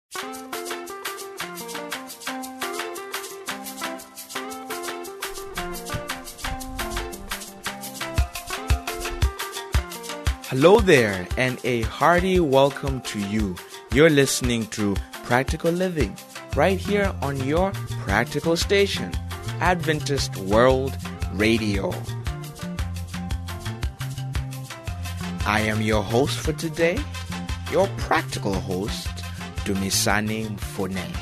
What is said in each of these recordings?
Hello there, and a hearty welcome to you. You're listening to Practical Living, right here on your practical station, Adventist World Radio. I am your host for today, your practical host, Dumisani Mfone.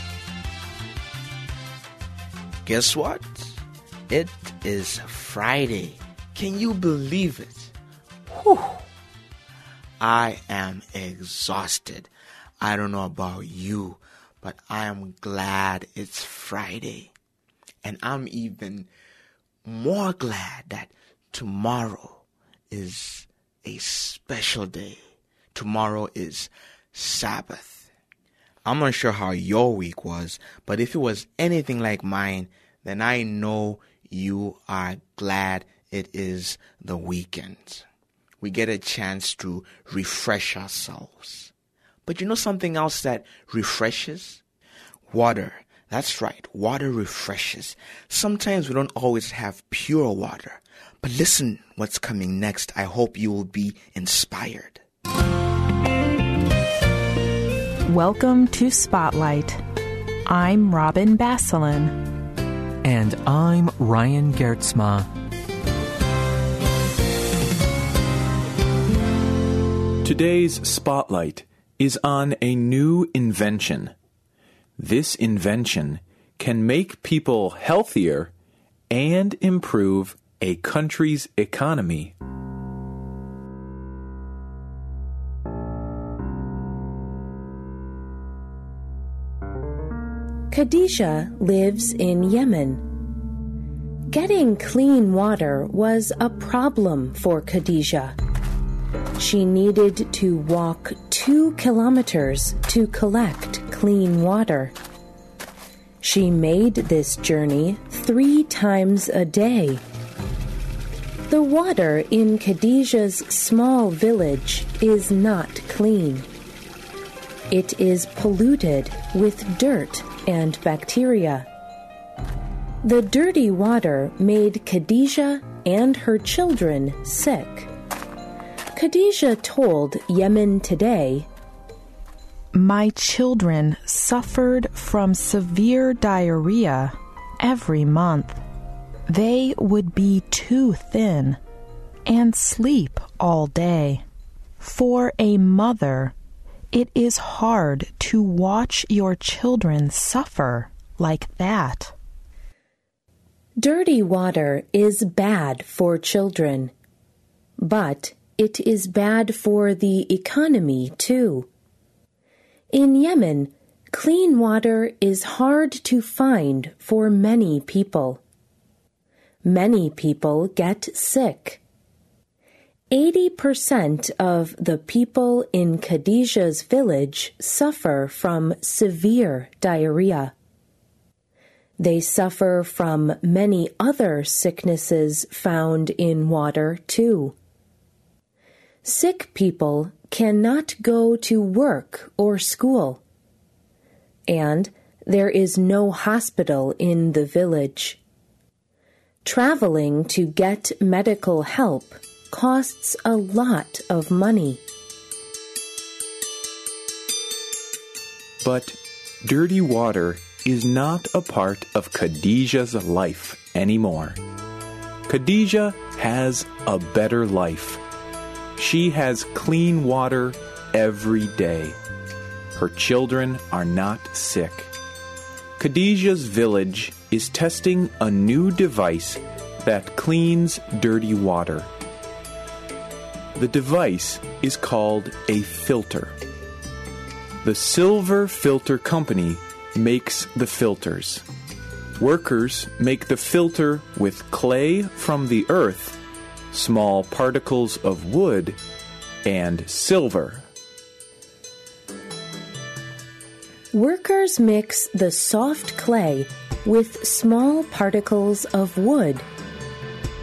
Guess what? It is Friday. Can you believe it? Whew. I am exhausted. I don't know about you, but I am glad it's Friday. And I'm even more glad that tomorrow is a special day. Tomorrow is Sabbath. I'm not sure how your week was, but if it was anything like mine, then I know you are glad it is the weekend. We get a chance to refresh ourselves. But you know something else that refreshes? Water. That's right. Water refreshes. Sometimes we don't always have pure water. But listen what's coming next. I hope you will be inspired. Welcome to Spotlight. I'm Robin Basselin. And I'm Ryan Gertzma. Today's Spotlight is on a new invention. This invention can make people healthier and improve a country's economy. Khadijah lives in Yemen. Getting clean water was a problem for Khadijah. She needed to walk 2 kilometers to collect clean water. She made this journey 3 times a day. The water in Khadijah's small village is not clean. It is polluted with dirt and bacteria. The dirty water made Khadijah and her children sick. Khadijah told Yemen Today, My children suffered from severe diarrhea every month. They would be too thin and sleep all day. For a mother, it is hard to watch your children suffer like that. Dirty water is bad for children, but it is bad for the economy, too. In Yemen, clean water is hard to find for many people. Many people get sick. 80% of the people in Khadijah's village suffer from severe diarrhea. They suffer from many other sicknesses found in water, too. Sick people cannot go to work or school, and there is no hospital in the village. Traveling to get medical help costs a lot of money. But dirty water is not a part of Khadijah's life anymore. Khadijah has a better life. She has clean water every day. Her children are not sick. Khadijah's village is testing a new device that cleans dirty water. The device is called a filter. The Silver Filter Company makes the filters. Workers make the filter with clay from the earth, small particles of wood, and silver. Workers mix the soft clay with small particles of wood.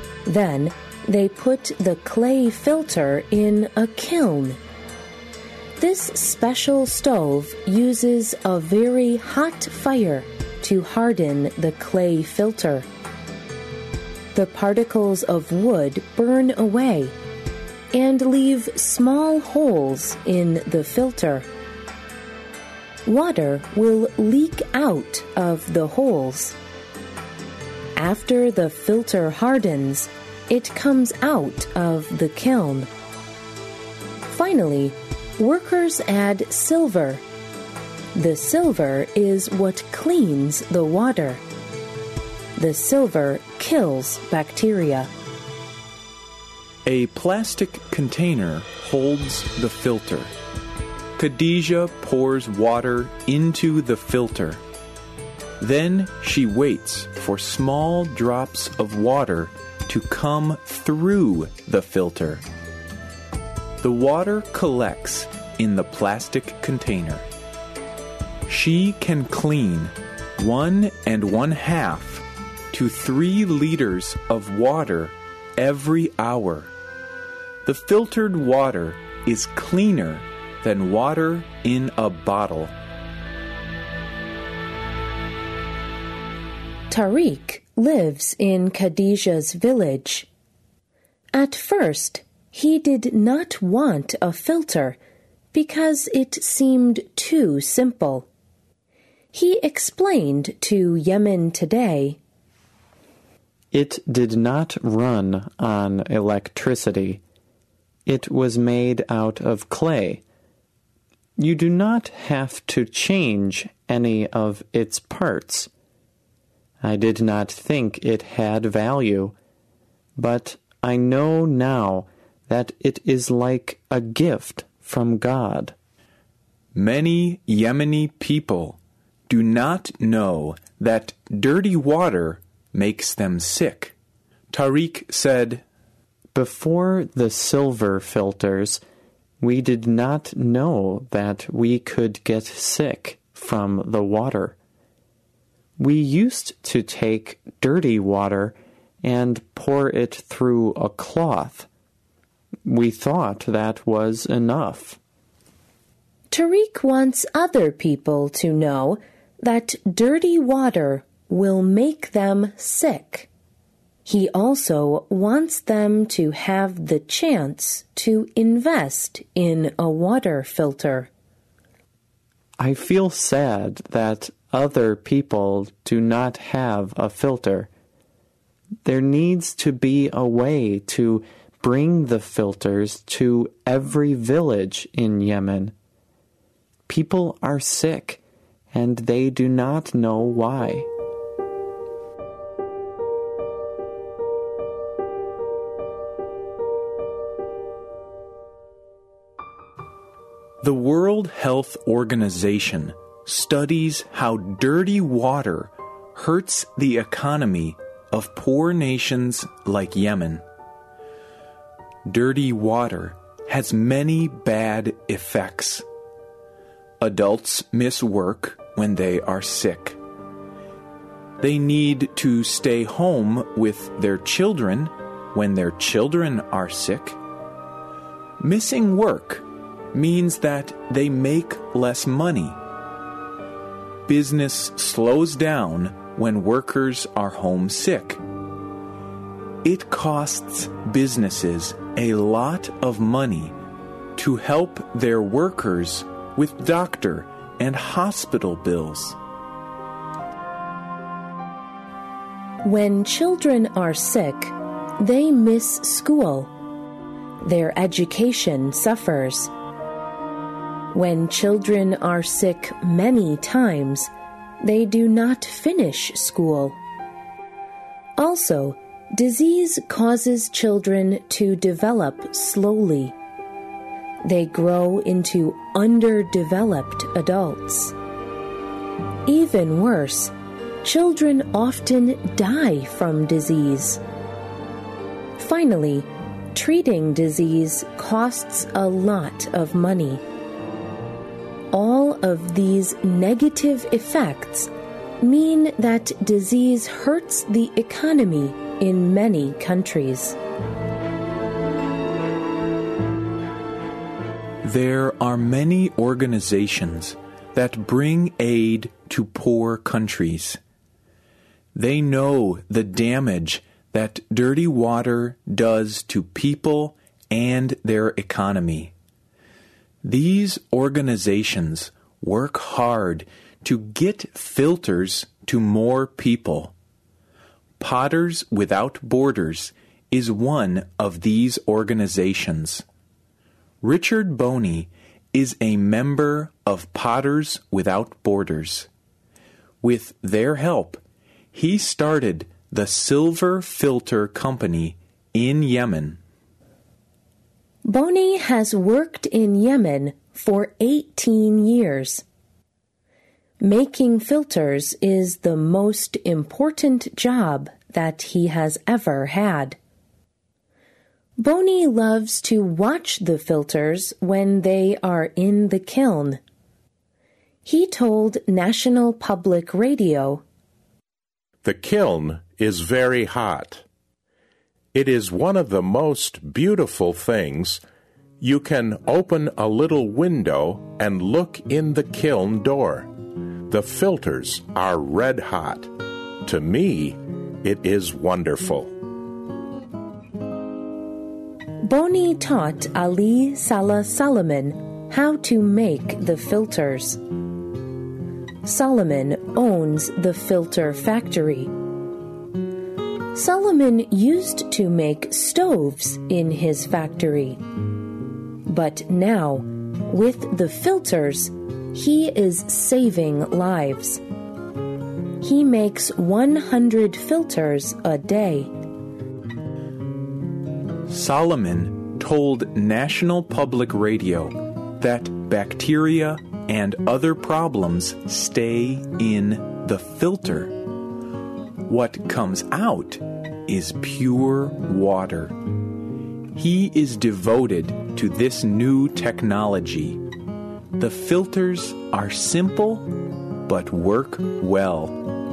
Then they put the clay filter in a kiln. This special stove uses a very hot fire to harden the clay filter. The particles of wood burn away and leave small holes in the filter. Water will leak out of the holes. After the filter hardens, it comes out of the kiln. Finally, workers add silver. The silver is what cleans the water. The silver kills bacteria. A plastic container holds the filter. Khadijah pours water into the filter. Then she waits for small drops of water to come through the filter. The water collects in the plastic container. She can clean 1 1/2 to 3 liters of water every hour. The filtered water is cleaner than water in a bottle. Tariq lives in Khadijah's village. At first, he did not want a filter because it seemed too simple. He explained to Yemen Today, "It did not run on electricity. It was made out of clay. You do not have to change any of its parts. I did not think it had value, but I know now that it is like a gift from God." Many Yemeni people do not know that dirty water makes them sick. Tariq said, "Before the silver filters, we did not know that we could get sick from the water. We used to take dirty water and pour it through a cloth. We thought that was enough." Tariq wants other people to know that dirty water will make them sick. He also wants them to have the chance to invest in a water filter. I feel sad that other people do not have a filter. There needs to be a way to bring the filters to every village in Yemen. People are sick, and they do not know why. The World Health Organization studies how dirty water hurts the economy of poor nations like Yemen. Dirty water has many bad effects. Adults miss work when they are sick. They need to stay home with their children when their children are sick. Missing work means that they make less money. Business slows down when workers are homesick. It costs businesses a lot of money to help their workers with doctor and hospital bills. When children are sick, they miss school. Their education suffers. When children are sick many times, they do not finish school. Also, disease causes children to develop slowly. They grow into underdeveloped adults. Even worse, children often die from disease. Finally, treating disease costs a lot of money. All of these negative effects mean that disease hurts the economy in many countries. There are many organizations that bring aid to poor countries. They know the damage that dirty water does to people and their economy. These organizations work hard to get filters to more people. Potters Without Borders is one of these organizations. Richard Boney is a member of Potters Without Borders. With their help, he started the Silver Filter Company in Yemen. Boney has worked in Yemen for 18 years. Making filters is the most important job that he has ever had. Boney loves to watch the filters when they are in the kiln. He told National Public Radio, "The kiln is very hot. It is one of the most beautiful things. You can open a little window and look in the kiln door. The filters are red hot. To me, it is wonderful." Boney taught Ali Salah Solomon how to make the filters. Solomon owns the filter factory. Solomon used to make stoves in his factory. But now, with the filters, he is saving lives. He makes 100 filters a day. Solomon told National Public Radio that bacteria and other problems stay in the filter. What comes out is pure water. He is devoted to this new technology. The filters are simple but work well.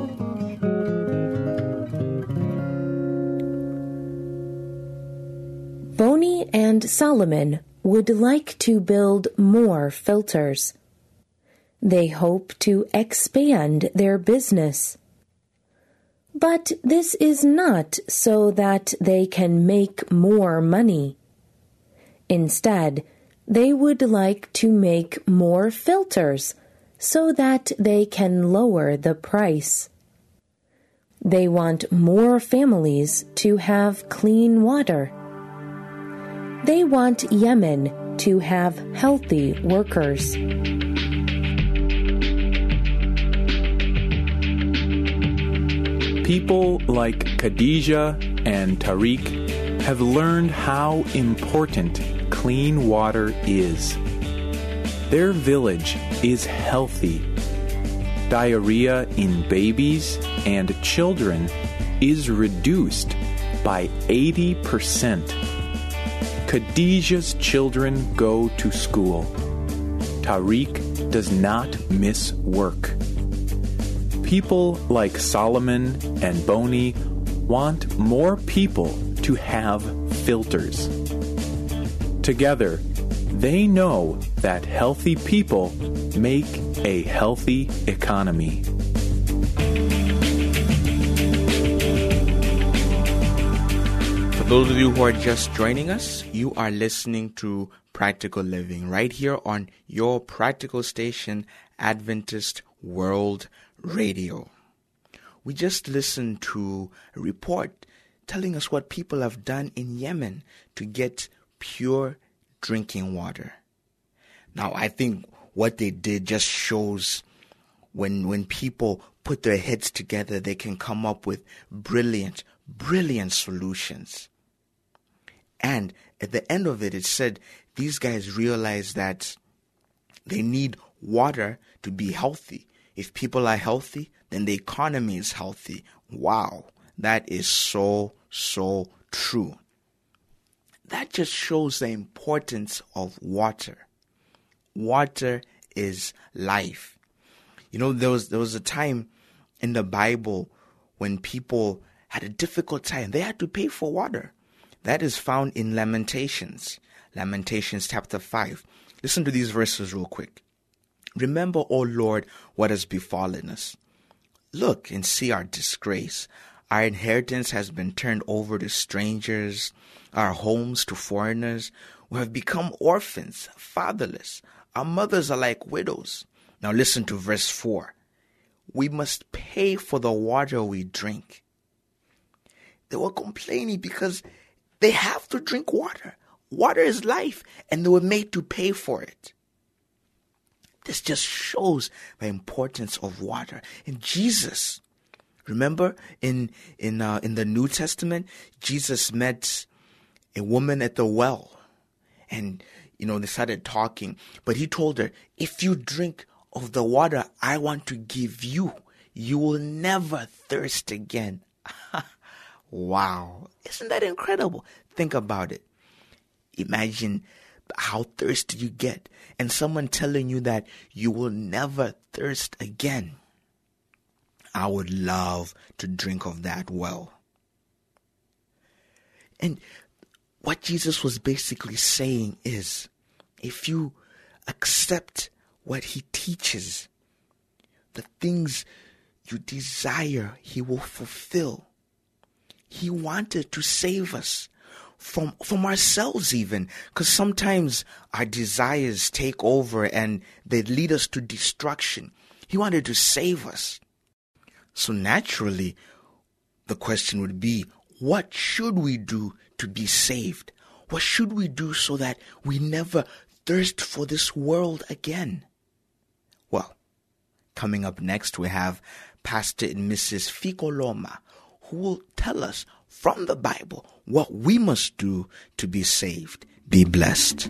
Boney and Solomon would like to build more filters. They hope to expand their business. But this is not so that they can make more money. Instead, they would like to make more filters so that they can lower the price. They want more families to have clean water. They want Yemen to have healthy workers. People like Khadija and Tariq have learned how important clean water is. Their village is healthy. Diarrhea in babies and children is reduced by 80%. Khadija's children go to school. Tariq does not miss work. People like Solomon and Boney want more people to have filters. Together, they know that healthy people make a healthy economy. For those of you who are just joining us, you are listening to Practical Living right here on your practical station, Adventist World Radio. We just listened to a report telling us what people have done in Yemen to get pure drinking water. Now, I think what they did just shows when people put their heads together, they can come up with brilliant solutions. And at the end of it, it said these guys realized that they need water to be healthy. If people are healthy, then the economy is healthy. Wow, that is so true. That just shows the importance of water. Water is life. You know, there was a time in the Bible when people had a difficult time. They had to pay for water. That is found in Lamentations chapter 5. Listen to these verses real quick. Remember, O Lord, what has befallen us. Look and see our disgrace. Our inheritance has been turned over to strangers, our homes to foreigners. We have become orphans, fatherless. Our mothers are like widows. Now listen to verse 4. We must pay for the water we drink. They were complaining because they have to drink water. Water is life, and they were made to pay for it. This just shows the importance of water. And Jesus, remember in the New Testament, Jesus met a woman at the well. And, they started talking. But he told her, if you drink of the water I want to give you, you will never thirst again. Wow. Isn't that incredible? Think about it. Imagine how thirsty you get and someone telling you that you will never thirst again. I would love to drink of that well. And what Jesus was basically saying is, if you accept what he teaches, the things you desire, he will fulfill. He wanted to save us from ourselves even, because sometimes our desires take over and they lead us to destruction. He wanted to save us. So naturally, the question would be, what should we do to be saved? What should we do so that we never thirst for this world again? Well, coming up next, we have Pastor and Mrs. Fikoloma, who will tell us from the Bible what we must do to be saved. Be blessed.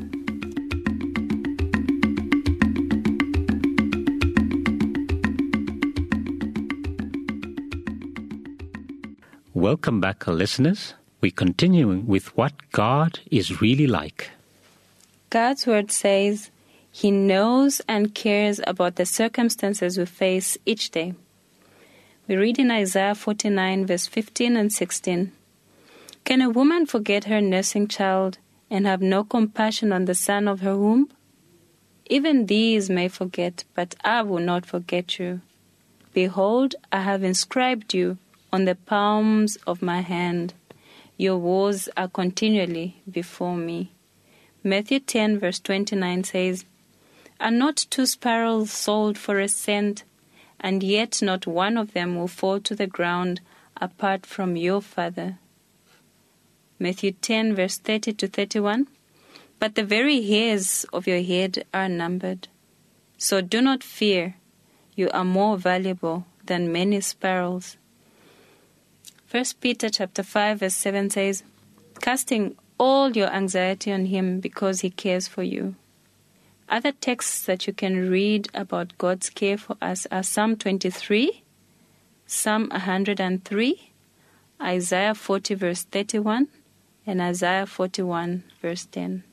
Welcome back, listeners. We're continuing with what God is really like. God's word says He knows and cares about the circumstances we face each day. We read in Isaiah 49, verse 15 and 16, "Can a woman forget her nursing child and have no compassion on the son of her womb? Even these may forget, but I will not forget you. Behold, I have inscribed you on the palms of my hand. Your wars are continually before me." Matthew 10, verse 29 says, "Are not 2 sparrows sold for a cent? And yet not one of them will fall to the ground apart from your Father." Matthew 10, verse 30 to 31, "But the very hairs of your head are numbered. So do not fear, you are more valuable than many sparrows." 1 Peter chapter 5, verse 7 says, "Casting all your anxiety on him because he cares for you." Other texts that you can read about God's care for us are Psalm 23, Psalm 103, Isaiah 40, verse 31, and Isaiah 41, verse 10.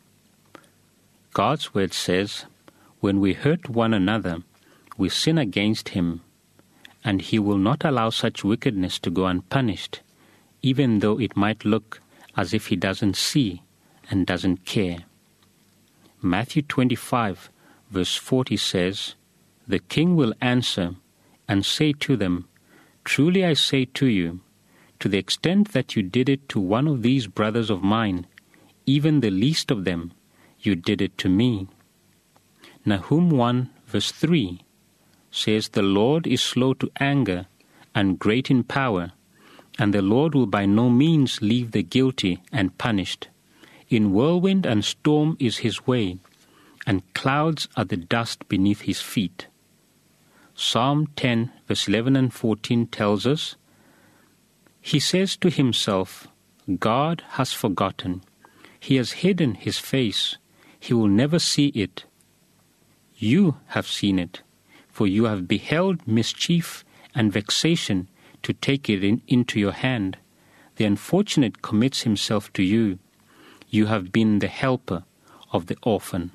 God's word says, when we hurt one another, we sin against him, and he will not allow such wickedness to go unpunished, even though it might look as if he doesn't see and doesn't care. Matthew 25, verse 40 says, "The king will answer and say to them, Truly I say to you, to the extent that you did it to one of these brothers of mine, even the least of them, you did it to me." Nahum 1, verse 3 says, "The Lord is slow to anger and great in power, and the Lord will by no means leave the guilty unpunished. In whirlwind and storm is his way, and clouds are the dust beneath his feet." Psalm 10, verse 11 and 14 tells us, "He says to himself, God has forgotten. He has hidden his face. He will never see it. You have seen it, for you have beheld mischief and vexation to take it into your hand. The unfortunate commits himself to you. You have been the helper of the orphan."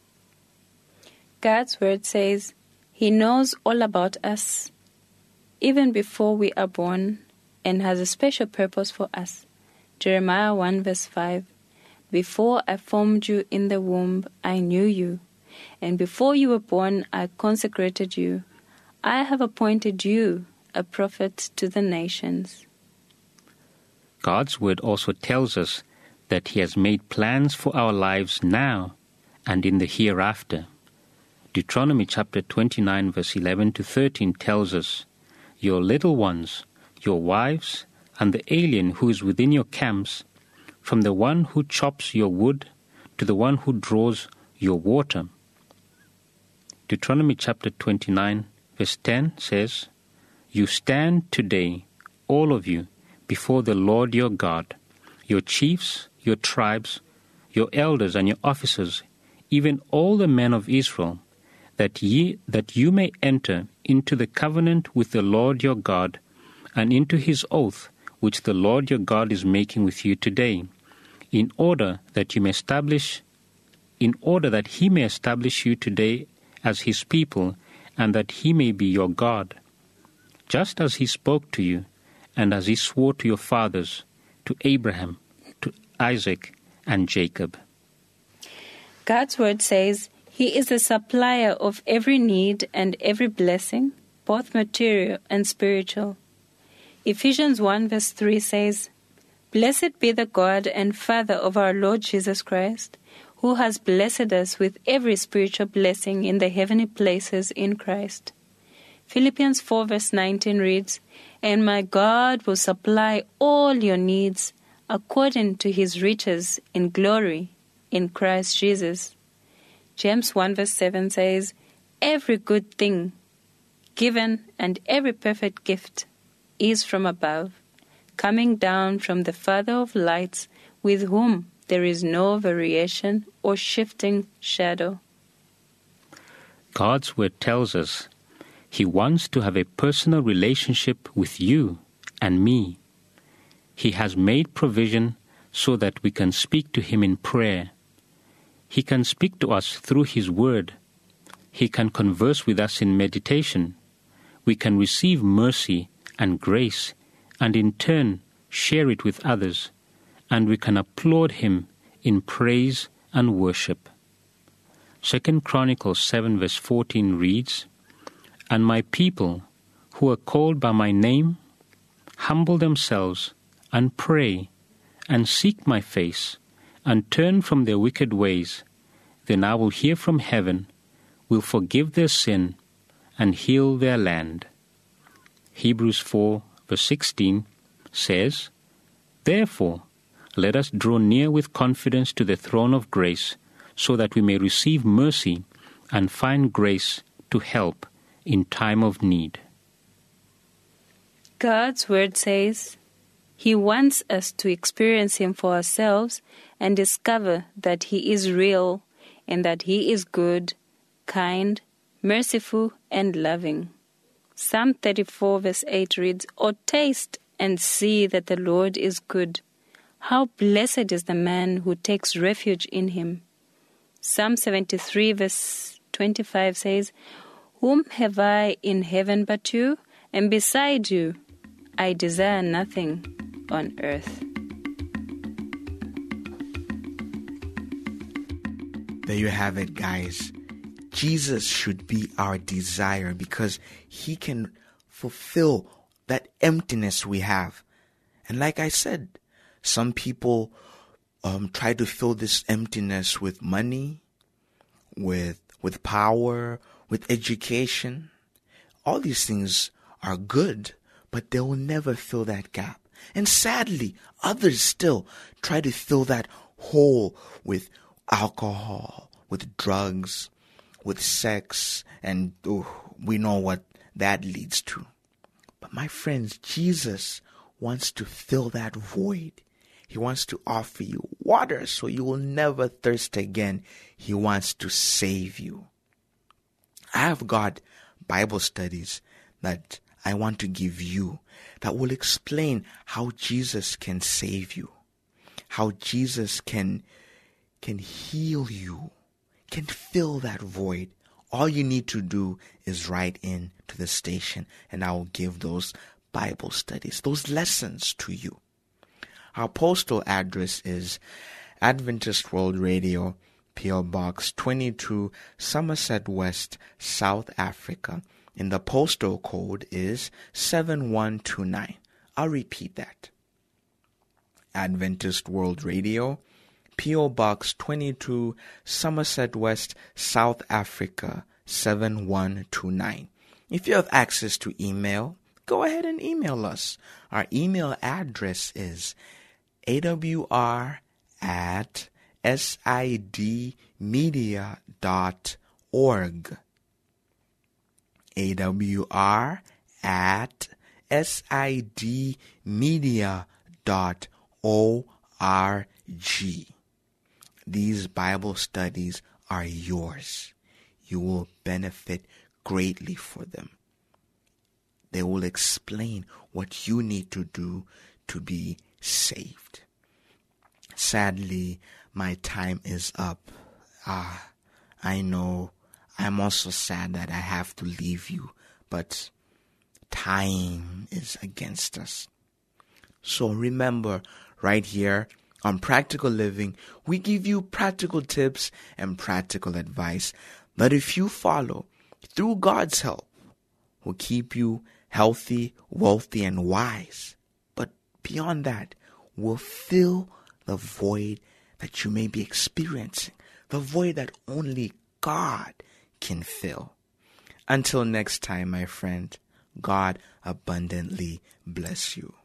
God's word says He knows all about us, even before we are born, and has a special purpose for us. Jeremiah 1, verse 5, Before I formed you in the womb, I knew you. And before you were born, I consecrated you. I have appointed you a prophet to the nations. God's word also tells us that He has made plans for our lives now and in the hereafter. Deuteronomy chapter 29 verse 11 to 13 tells us, "Your little ones, your wives, and the alien who is within your camps, from the one who chops your wood to the one who draws your water." Deuteronomy chapter 29 verse 10 says, "You stand today, all of you, before the Lord your God, your chiefs, your tribes, your elders and your officers, even all the men of Israel, that you may enter into the covenant with the Lord your God, and into his oath which the Lord your God is making with you today, in order that he may establish you today as his people, and that he may be your God, just as he spoke to you, and as he swore to your fathers, to Abraham, to Isaac, and Jacob." God's word says He is the supplier of every need and every blessing, both material and spiritual. Ephesians 1 verse 3 says, "Blessed be the God and Father of our Lord Jesus Christ, who has blessed us with every spiritual blessing in the heavenly places in Christ." Philippians 4 verse 19 reads, "And my God will supply all your needs according to his riches in glory in Christ Jesus." James 1 verse 7 says, "Every good thing given and every perfect gift is from above, coming down from the Father of lights, with whom there is no variation or shifting shadow." God's word tells us He wants to have a personal relationship with you and me. He has made provision so that we can speak to Him in prayer. He can speak to us through His word. He can converse with us in meditation. We can receive mercy and grace, and in turn share it with others, and we can applaud Him in praise and worship. 2 Chronicles 7 verse 14 reads, "And my people, who are called by my name, humble themselves and pray, and seek my face, and turn from their wicked ways, then I will hear from heaven, will forgive their sin, and heal their land." Hebrews 4 verse 16 says, "Therefore, let us draw near with confidence to the throne of grace, so that we may receive mercy and find grace to help in time of need." God's word says He wants us to experience Him for ourselves and discover that He is real and that He is good, kind, merciful, and loving. Psalm 34 verse 8 reads, "Oh, taste and see that the Lord is good. How blessed is the man who takes refuge in Him." Psalm 73 verse 25 says, "Whom have I in heaven but you? And beside you I desire nothing on earth." There you have it, guys. Jesus should be our desire because He can fulfill that emptiness we have. And like I said, some people try to fill this emptiness with money, with power, with education. All these things are good, but they will never fill that gap. And sadly, others still try to fill that hole with alcohol, with drugs, with sex, and we know what that leads to. But my friends, Jesus wants to fill that void. He wants to offer you water so you will never thirst again. He wants to save you. I have got Bible studies that I want to give you that will explain how Jesus can save you, how Jesus can heal you, can fill that void. All you need to do is write in to the station and I will give those Bible studies, those lessons to you. Our postal address is Adventist World Radio, P.O. Box 22, Somerset West, South Africa. And the postal code is 7129. I'll repeat that. Adventist World Radio, P.O. Box 22, Somerset West, South Africa, 7129. If you have access to email, go ahead and email us. Our email address is awr@sidmedia.org. awr@sidmedia.org. These Bible studies are yours. You will benefit greatly for them. They will explain what you need to do to be saved. Sadly, my time is up. I know I'm also sad that I have to leave you, but time is against us. So remember, right here on Practical Living, we give you practical tips and practical advice that if you follow, through God's help, will keep you healthy, wealthy, and wise. But beyond that, will fill the void that you may be experiencing, the void that only God can fill. Until next time, my friend, God abundantly bless you.